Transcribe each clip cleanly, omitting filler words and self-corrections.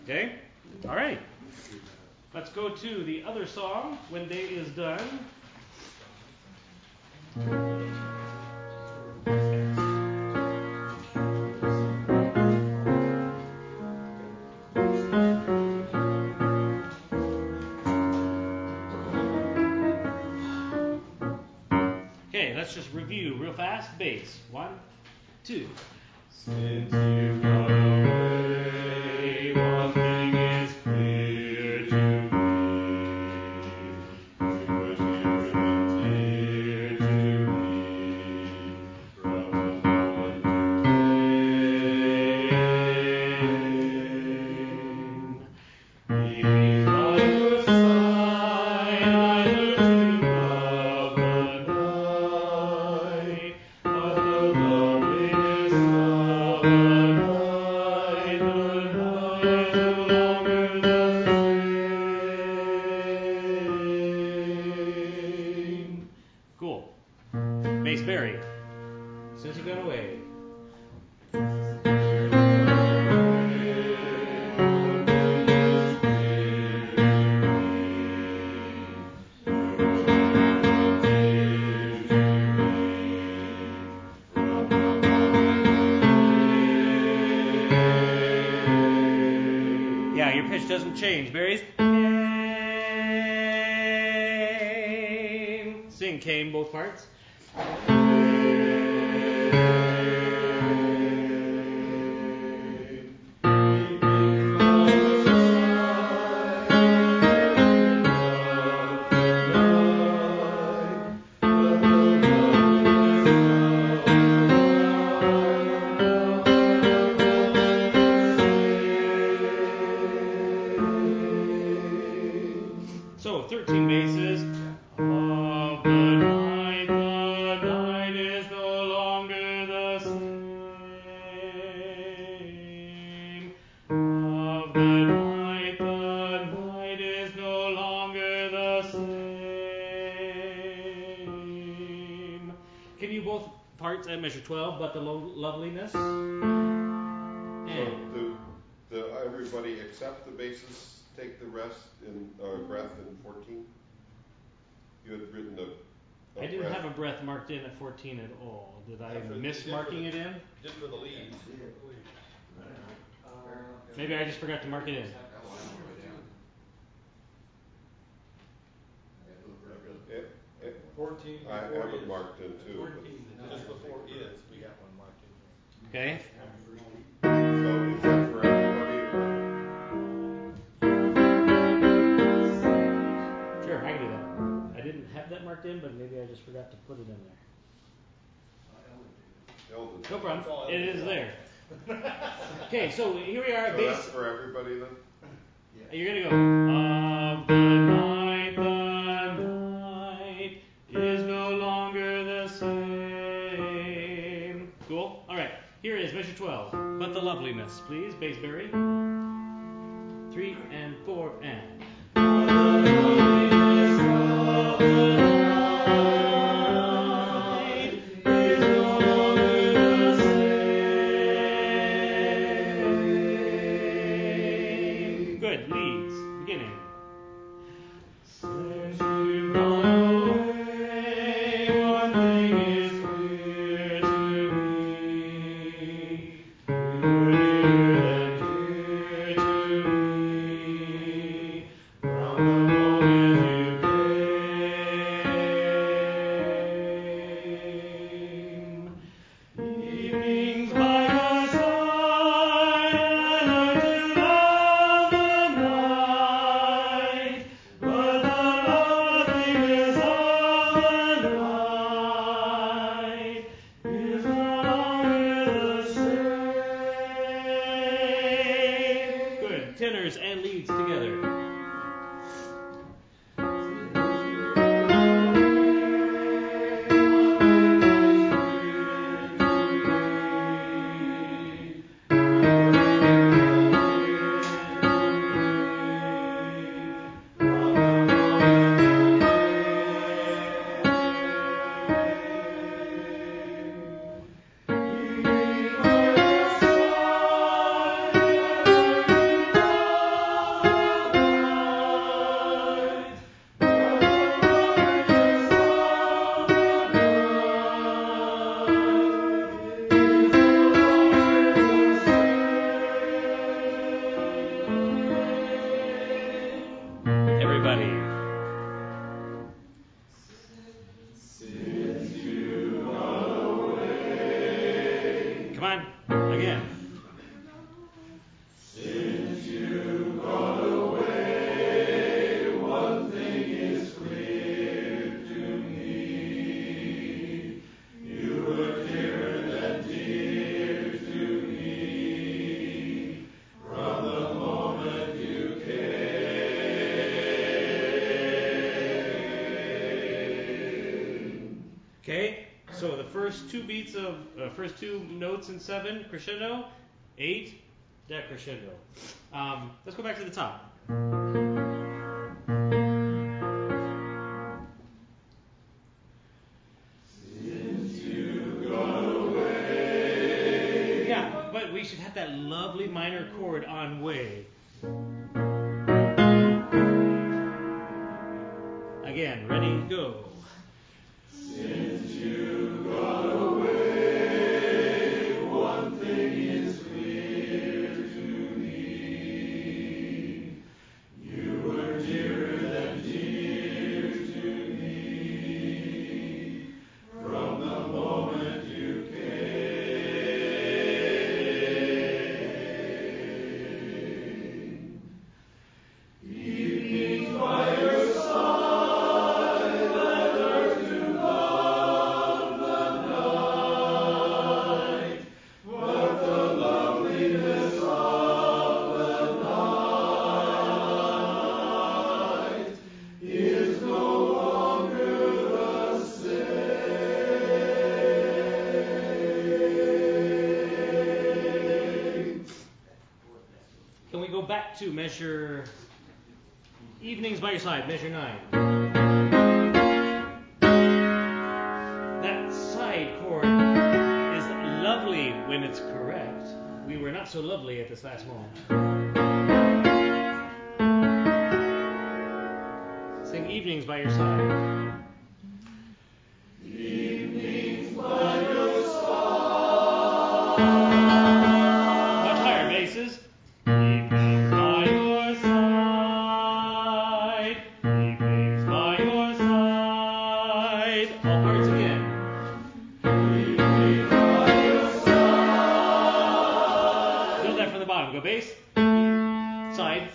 Okay? All right. Let's go to the other song, When Day is Done. Okay, let's just review real fast. Bass. 1, 2. Since you've gone away, one thing is clear to me. You were dear and dear to me from the moment you came. Beneath by your side, I learned to love the night, but the loveliness of the night is no longer the same. Cool. Bass Barry. Since you got away. Yeah, your pitch doesn't change. Barry's came. Sing came both parts. So 13 bases. Of the night is no longer the same. Of the night is no longer the same. Can you both parts at measure 12, but the loveliness? So everybody except the basses take the rest in breath in 14? You had written I didn't have a breath marked in at 14 at all. Did I miss marking it in? Just for the leads. Maybe I just forgot to mark it in. It, 14 I have before it is. marked in too. 14, just before is, we got one marked in. Okay. So is that for everybody? Sure, I can do that. I didn't have that marked in, but maybe I just forgot to put it in there. No problem. It is there. Okay, so here we are. So that's for everybody then? You're going to go. Of the night is no longer the same. Cool. All right. Here is measure 12. But the loveliness, please. Bass Barry. 3 and 4 and. Good. Leads. Beginning. Since you've gone away, one thing is clear to me. You were dear and dear to me from the moment you came. Evenings by your side, I learned to love the night, but the loveliness of the night is no longer the same. Good. Tenors and leads together. Okay, so the first two beats of first two notes in 7 crescendo, 8 decrescendo. Let's go back to the top. Yeah, but we should have that lovely minor chord on way. Again, ready, go. Since you've gone away, one thing is clear to me. You were dearer than dear to me from the moment you came. Evenings by your side, I learned to love the night, but the loveliness of the night is no longer the same. Can we go back to measure evenings by your side, measure 9. That side chord is lovely when it's correct. We were not so lovely at this last moment. Sing evenings by your side. Evenings by your side. Much higher basses. Evenings by your side. Evenings by your side. All parts again. Evenings by your side. Build that from the bottom. Go bass. Side.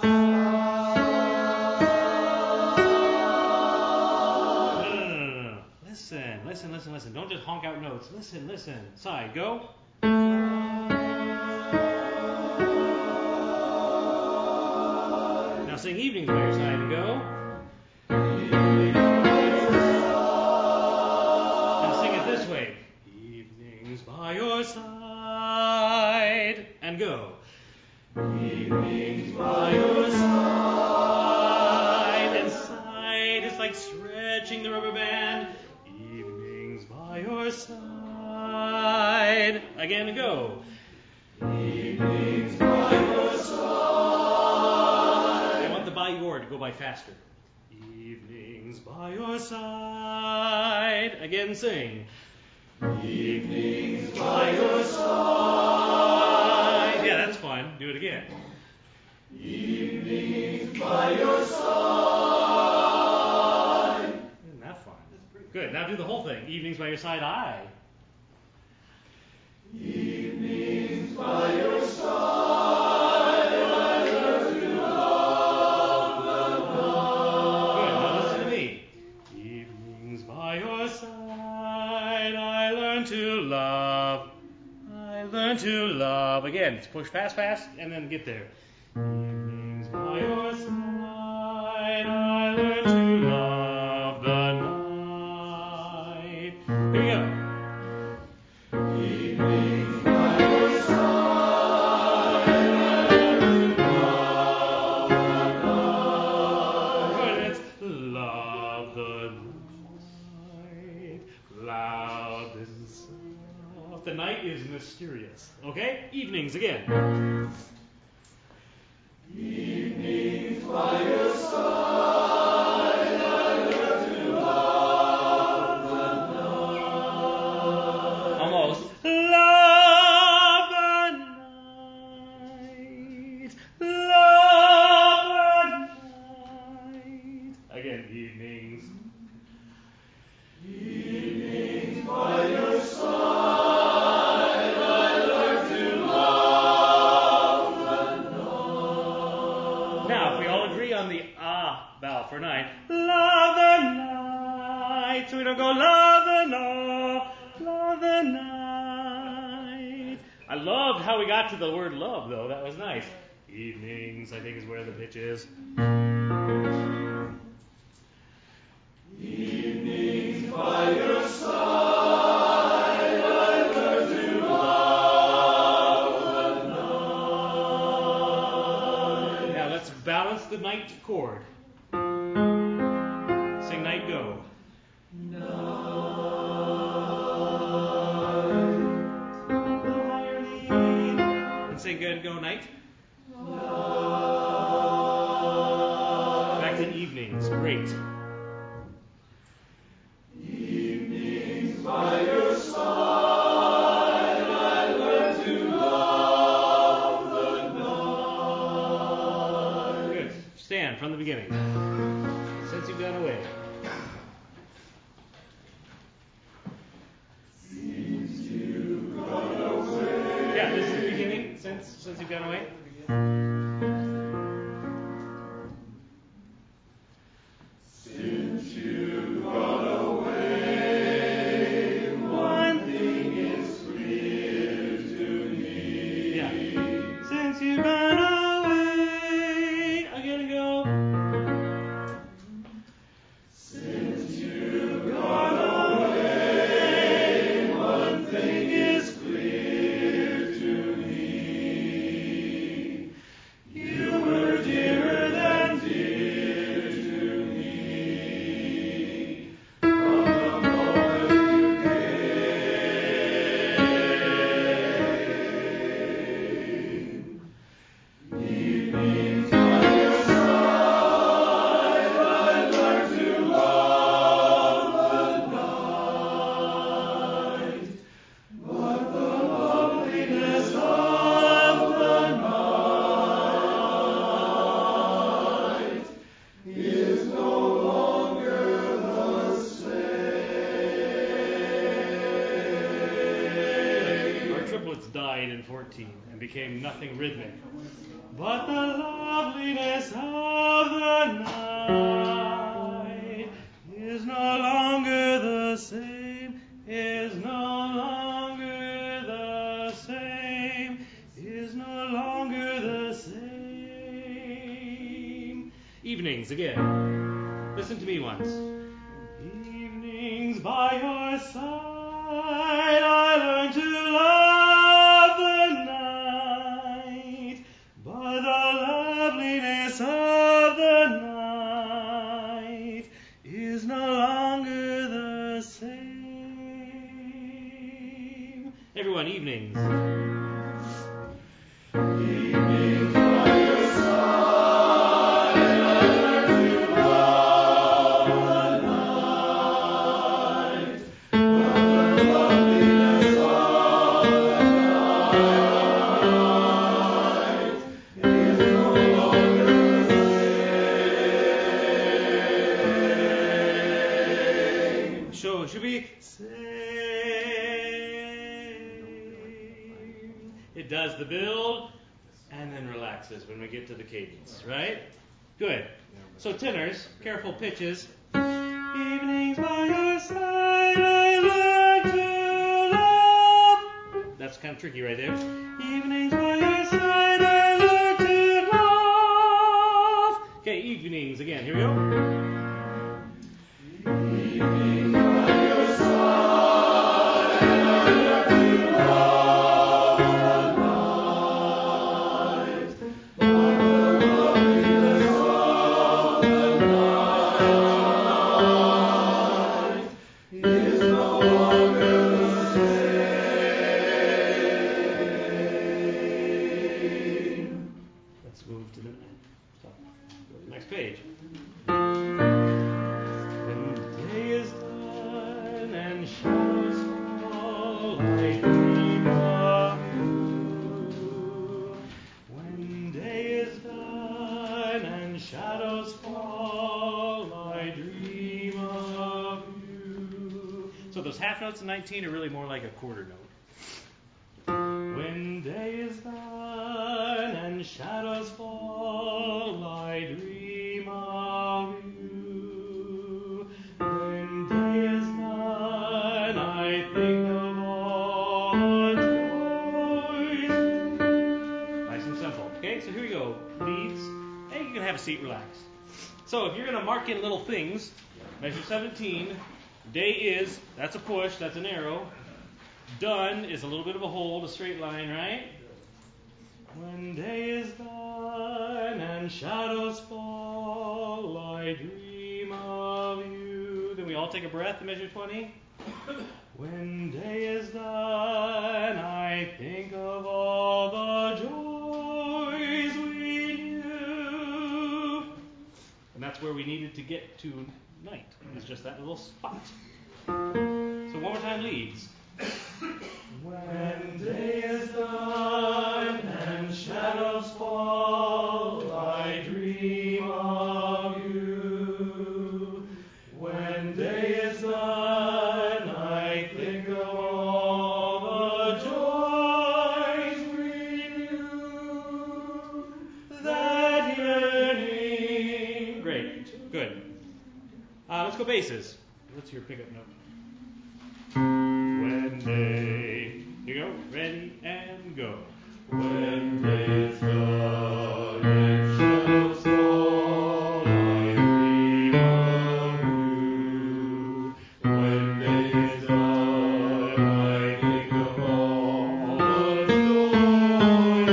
No. Listen. Don't just honk out notes. Listen. Side. Go. Now sing evenings by your side and go. Now sing it this way. Evenings by your side and go. Evenings by your side. And side is like stretching the rubber band. Evenings by your side. Again and go. Evenings by your side. I want the by your to go by faster. Evenings by your side. Again sing. Evenings by your side. Yeah, that's fun. Do it again. Evenings by your side. Isn't that fun? Good. Now do the whole thing. Evenings by your side, I. Evenings by your side. I learned to love Good. Now listen to me. Evenings by your side, I learn to love. I learn to love. Again, push fast, and then get there. Evenings by your side, I learn to love the night. Here we go. Evenings by your side. I learned to love Good. It's love the night, loud and soft. The night is mysterious. Okay? Evenings again. Evenings by your side. I learned to love the night. Almost. Love the night. Love the night. Again, evenings. Evenings by your side. I learned to love Now, if we all agree on the ah vowel for night, love the night. So we don't go love the night, love the night. I loved how we got to the word love, though. That was nice. Evenings, I think, is where the pitch is. Evenings by your side, I learn to love the night. Now let's balance the night chord. Sing night go. Night. A little higher in the E. And sing good go night. Back to evenings. Great. Evenings by your side, I learn to love the night. Good. Stand from the beginning. Since you've gone away. Since you've gone away. Yeah, this is the beginning. Since you've gone away. Since you've gone away, one thing is clear to me. Yeah. Since you've gone away. Again go. Since you've gone away, one thing is clear to me. You were dearer than dear to me. From the moment you came. Evenings by your side, I learned to love the night. But the loveliness of the night is no longer the same. Our triplets died in 14 and became nothing rhythmic. But the loveliness of the night is no longer the same, is no longer the same, is no longer the same. Evenings again. Listen to me once. Evenings by your side, I learn to love the night, but the loveliness of the night is no longer the same. Everyone, evenings. Evenings by your side, I learned to love the night, but the loveliness of the night is no longer the same. So should we sing? It does the build and then relaxes when we get to the cadence, right? Good. So tenors, careful pitches. Evenings by your side, I learn to love. That's kind of tricky right there. Evenings by your side, I learn to love. Okay, evenings again. Here we go. Evenings by your side, I learned to love the night, but the loveliness of the night is no longer the same. Let's move to the next page. When day is done and shadows fall, I dream of you. When day is done and shadows fall, I dream of you. So those half notes in 19 are really more like a quarter note. When day is done and shadows fall, fall, I dream of you. When day is done, I think of all the joys. Nice and simple. Okay, so here we go. Leads. Hey, you can have a seat, relax. So if you're going to mark in little things, measure 17. Day is, that's a push, that's an arrow. Done is a little bit of a hold, a straight line, right? When day is done and shadows fall, I dream of you. Then we all take a breath and measure 20. When day is done, I think of all the joys we knew. And that's where we needed to get to tonight, is just that little spot. So one more time, leads. When day is done and shadows fall, I dream of you. When day is done, I think of all the joys we knew. That yearning. Great, good. Let's go basses. What's your pickup note? When day, here you go, ready and go. When day is done and shadows fall, I dream of you. When day is done, I think of all the joys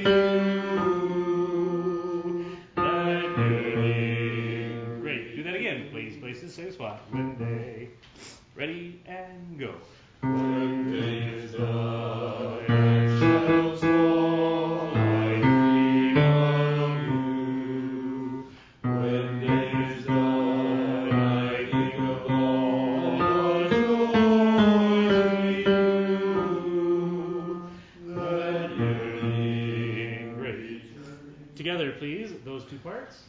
we knew. That yearning. Great. Do that again, please. Places, same spot. When day, ready and go. When day is done and shadows fall, I dream of you. When day is done, I think of all the joys we knew. That yearning. Great. Together, please, those two parts.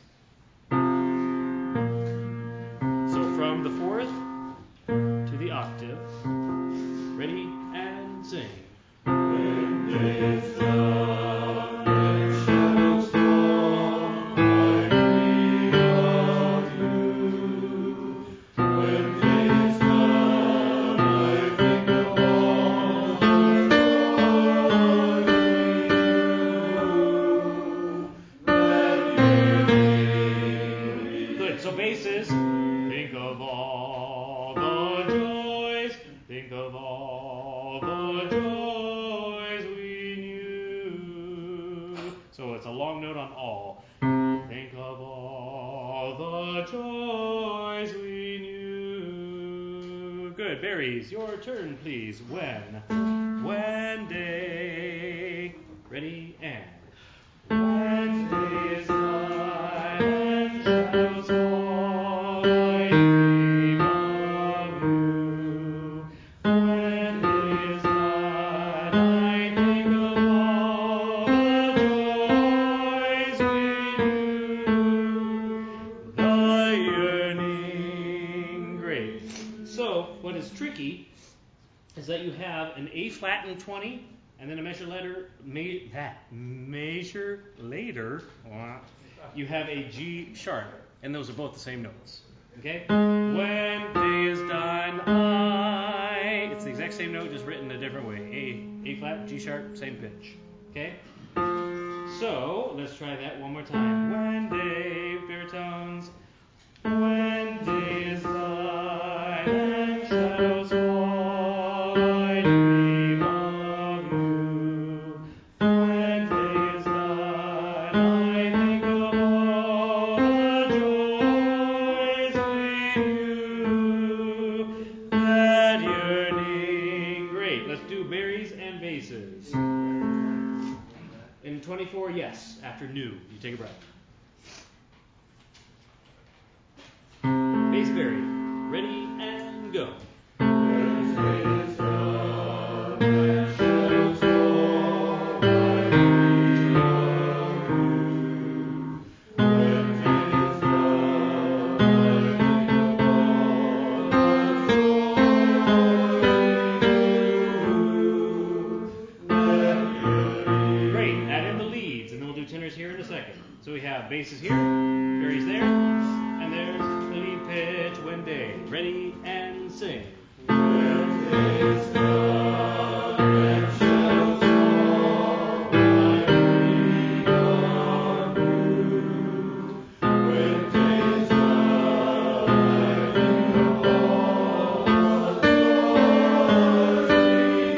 So from the fourth to the octave. Ready and sing. When day is done and shadows fall, I dream of you. When day is done, I think of all the joys we knew. Good. So basses. Think of all the joys. Think of all the joys we knew. So it's a long note on all. Think of all the joys we knew. Good. Berries, your turn, please. When day. Ready and. When day is done and shadows fall, I dream of you. When day is done, I think of all the joys we knew. The yearning. Great. So, what is tricky is that you have an A flat in 20, and then a measure later, you have a G sharp, and those are both the same notes. Okay? When day is done, it's the exact same note, just written a different way. A flat, G sharp, same pitch. Okay? So let's try that one more time. When day, baritones. When day is done and shadows fall, I dream of you. When day is done, I think of all the joys we knew. That yearning. Great. Let's do berries and basses. In 24, yes. After new, you take a breath. Bassberry, ready and go. When day is done and shadows fall, I dream of you. When day is done, I think of all the joys we knew. Great, add in the leads, and then we'll do tenors here in a second. So we have basses here, Barry's there, and there's the lead pitch, when day. Ready and sing. When day is done and shadows fall, I dream of you. When day is done, I think of all the joys we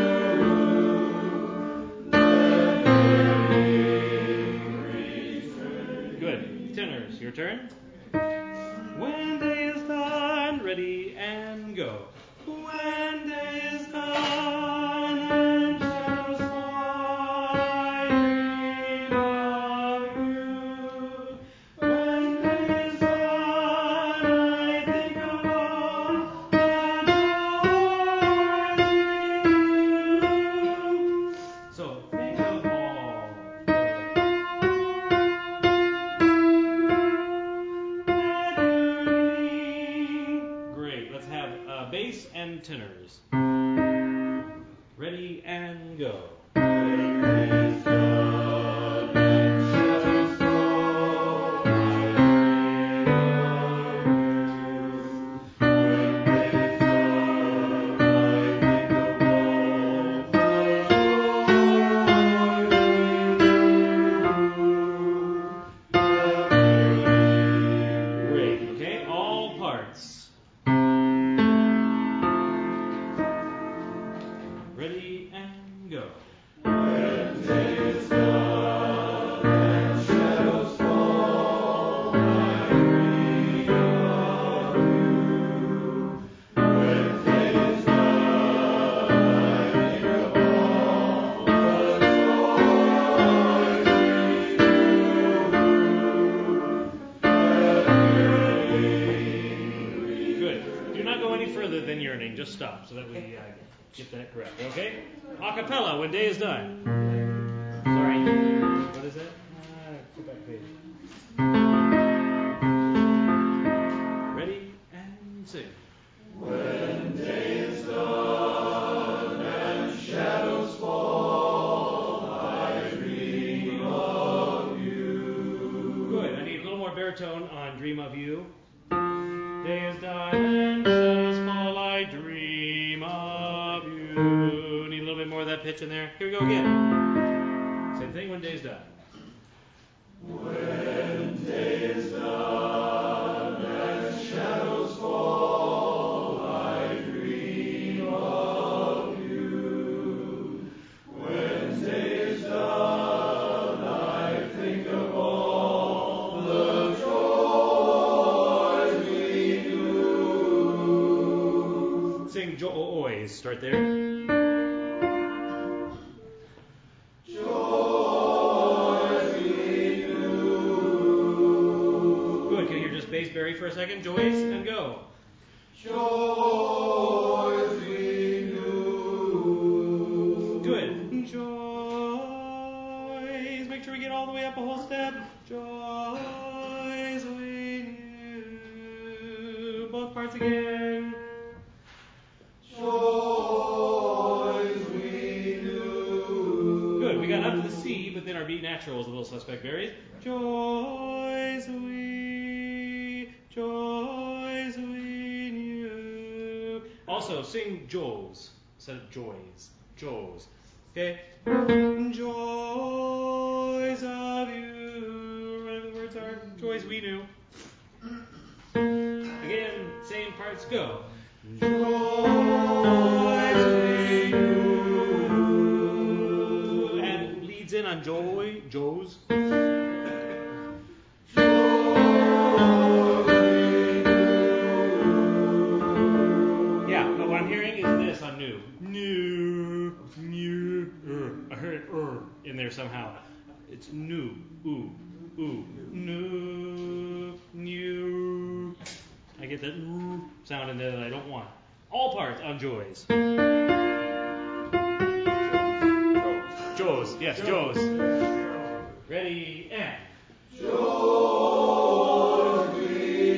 knew. Good. Tenors, your turn. When day is done, ready and go. When day is done and shadows fall, I dream of you. When day is done, I think of all the joys we knew. So think of all. Great. Let's have bass and tenors. Ready and go. When day is done and shadows fall, I dream of you. When day is done, I think of all the joys we knew. Great. Okay. All parts. Ready and go. When day is done and shadows fall, I dream of you. When day is done, I think of all the joys we knew. Good. Do not go any further than yearning. Just stop so that we get that correct. Okay? Acapella when day is done. Sorry. What is that? Go back page. Ready and sing. When day is done and shadows fall, I dream of you. Good. I need a little more baritone on Dream of You. Day is done and shadows fall, I dream of you. Need a little bit more of that pitch in there. Here we go again. Same thing when day's done. When day is done and shadows fall, I dream of you. When day is done, I think of all the joys we knew. Sing joys. Start there. Joys we knew. Good. Can you hear just bass Barry for a second? Joys and go. Joys we knew. Good. Joys. Make sure we get all the way up a whole step. Joys we knew. Both parts again. Joys we knew. Good. We got up to the C, but then our B natural was a little suspect, Barry. Joys we knew. Also, sing Joes instead of joys. Joes. Okay? Joys of you. Whatever the words are. Joys we knew. Again, same parts go. Joys we knew. And leads in on joy, Joes. Yeah, but what I'm hearing is this on new. New. I heard it in there somehow. It's new. Ooh. New. I get that sound in there that I don't want. All parts on joys. Joes. Yes, Joes. Ready and. Joys we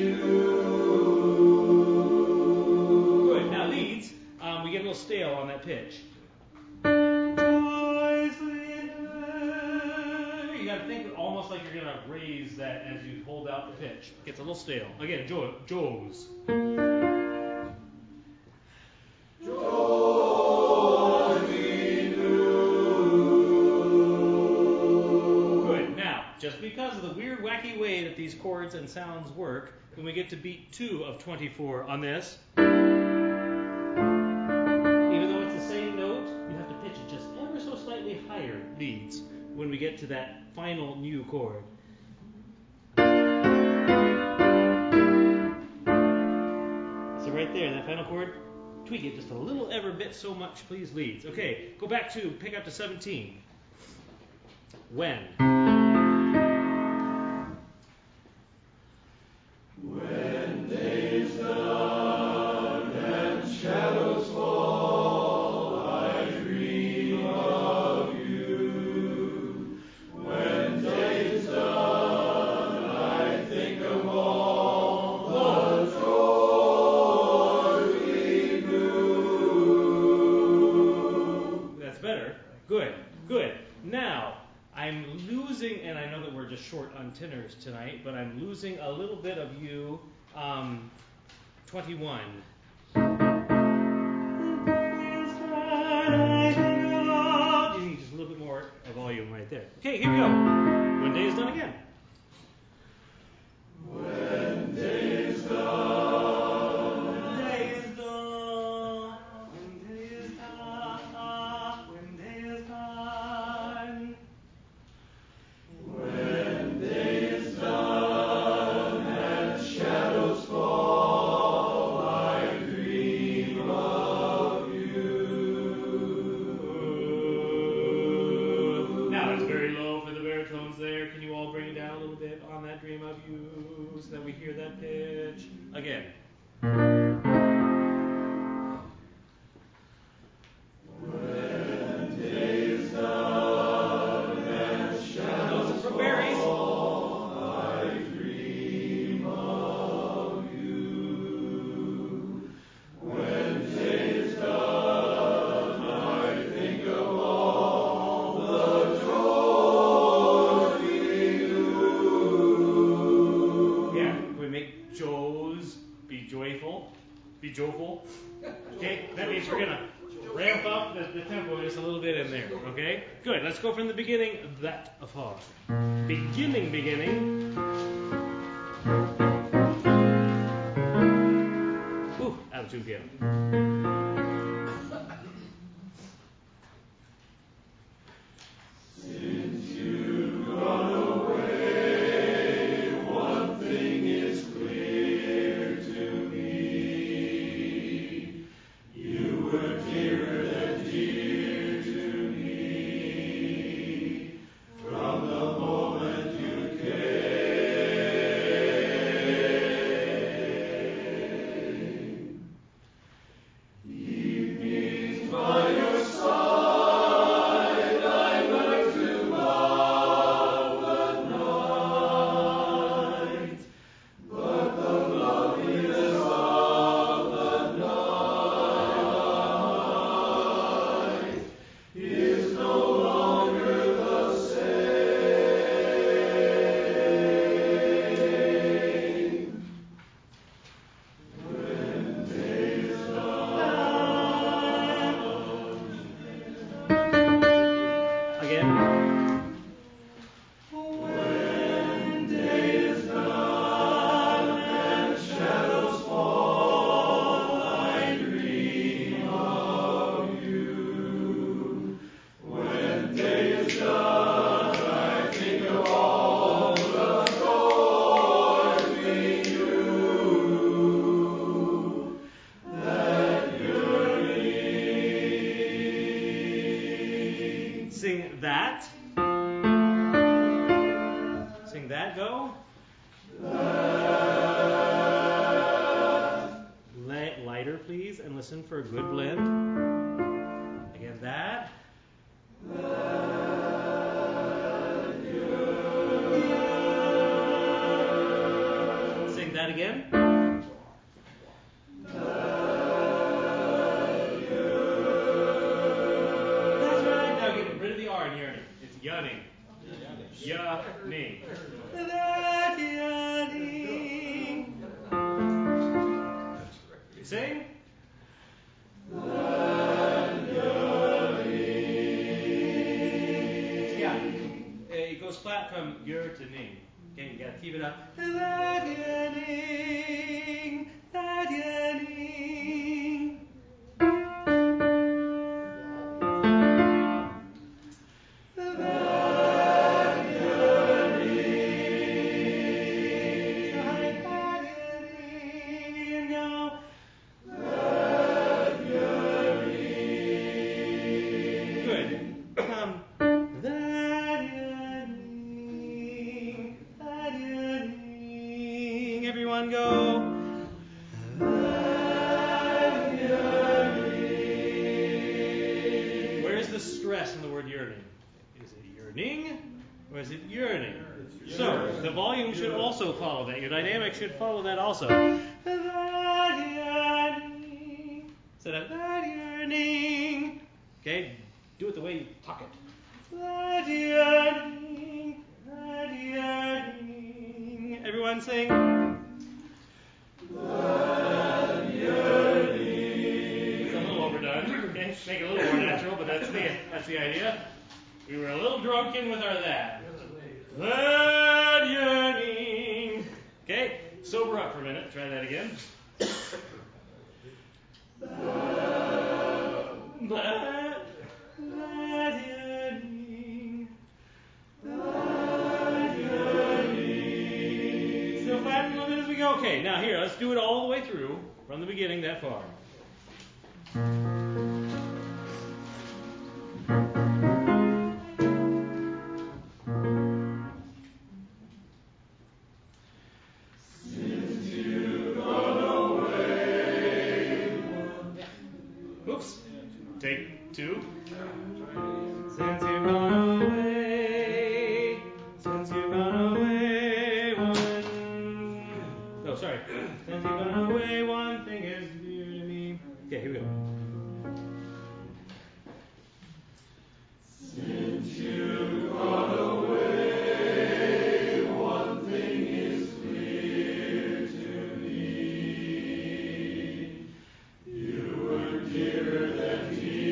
knew. Good. Now leads. We get a little stale on that pitch. Joys we knew. You got to think almost like you're gonna to raise that as you hold out the pitch. It gets a little stale. Again, Joes. Good. Now, just because of the weird, wacky way that these chords and sounds work, when we get to beat 2 of 24 on this, even though it's the same note, you have to pitch it just ever so slightly higher leads when we get to that final new chord. So right there, that final chord, tweak it just a little ever bit so much, please, leads. Okay, go back to pick up to 17. When? When day is done and shadows fall, I dream of you. When day is done, I think of all the joy we knew. That's better. Good. Now, I'm losing, and I know that we're just short on tenors tonight, but I'm losing a little bit of you. 21. You need just a little bit more volume right there. Okay, here we go. When day is done again. When day is done, When day is done. When day is done. When day is done. when day is done and shadows fall, I dream of you. Now it's very low for the baritones there. Can you all bring it down a little bit on that dream of you so that we hear that pitch? Again. When day is done and shadows For berries. fall, I dream of you. When day is done, I think of all the joy we knew. Yeah, we make Joes be joyful. Be joyful. Okay, that means we're going to ramp up the tempo just a little bit in there. Okay, good. Let's go from the beginning that far. Beginning. Ooh, out of tune piano. Since you've gone away, one thing is clear to me. You were dearer than dear to me. From the moment you came. Evenings by your side, I learned to love the night. But the loveliness of the night is no longer the same. When day is done. Again. When day is done and shadows fall, I dream of you. When day is done, I think of all the joy we knew. That yearning. Sing that. Sing that, go. Lighter, please, and listen for a good blend. Again, that. Sing that again. That's right. Now get rid of the R in yearning. It's yawning. Yawning. from gur to ning. Okay, you gotta keep it up. That-ya-ning, that-ya-ning. Everyone go. Where's the stress in the word yearning? Is it yearning or is it yearning? So the volume should also follow that. Your dynamic should follow that also. Instead of that yearning. Okay, do it the way you talk it. That yearning, that yearning. Everyone sing. That yearning. It's a little overdone. Okay, make it a little more natural, but that's the idea. We were a little drunken with our that. That yearning. Okay, sober up for a minute. Try that again. That yearning. That yearning. Still flatten a little bit as we go. Okay, now here, let's do it all the way through from the beginning that far. Take two. Since you've gone away, since you've gone away, sorry. Since you've gone away, one thing is dear to me. Okay, here we go. Since you've gone away, one thing is clear to me. You were dearer than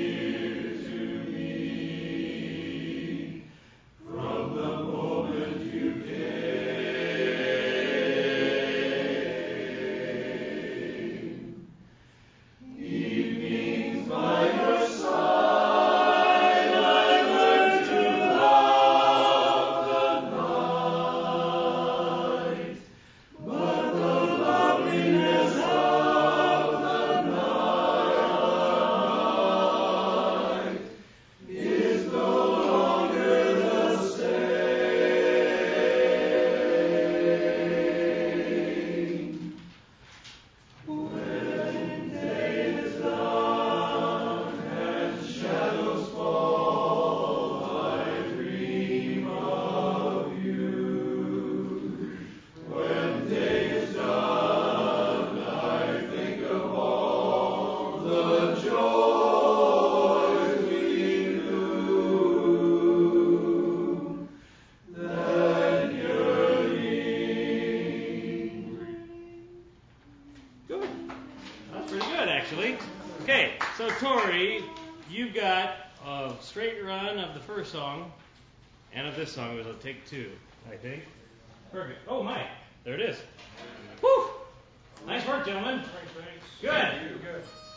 So, Tori, you've got a straight run of the first song and of this song. It was a take two, I think. Perfect. Oh, my. There it is. Woo! Nice work, gentlemen. Good. Good.